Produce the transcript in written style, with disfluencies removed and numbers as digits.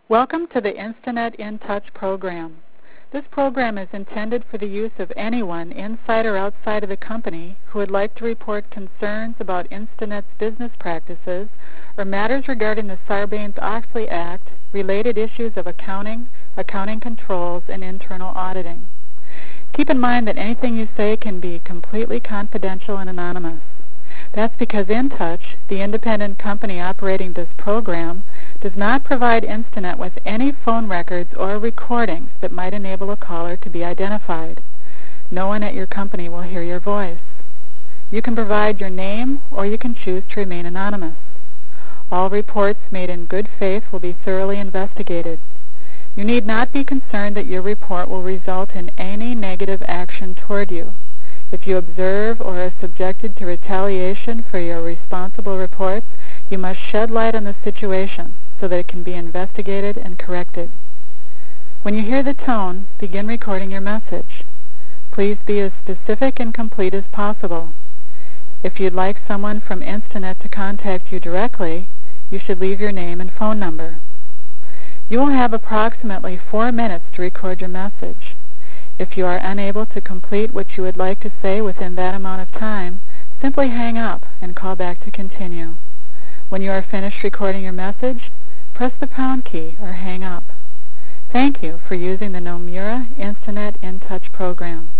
Welcome to the Instanet InTouch program. This program is intended for the use of anyone inside or outside of the company who would like to report concerns about Instanet's business practices or matters regarding the Sarbanes-Oxley Act, related issues of accounting, accounting controls, and internal auditing. Keep in mind that anything you say can be completely confidential and anonymous. That's because InTouch, the independent company operating this program, does not provide Instanet with any phone records or recordings that might enable a caller to be identified. No one at your company will hear your voice. You can provide your name or you can choose to remain anonymous. All reports made in good faith will be thoroughly investigated. You need not be concerned that your report will result in any negative action toward you. If you observe or are subjected to retaliation for your responsible reports, you must shed light on the situation so that it can be investigated and corrected. When you hear the tone, begin recording your message. Please be as specific and complete as possible. If you'd like someone from Instanet to contact you directly, you should leave your name and phone number. You will have approximately 4 minutes to record your message. If you are unable to complete what you would like to say within that amount of time, simply hang up and call back to continue. When you are finished recording your message, press the pound key or hang up. Thank you for using the Nomura Instanet InTouch program.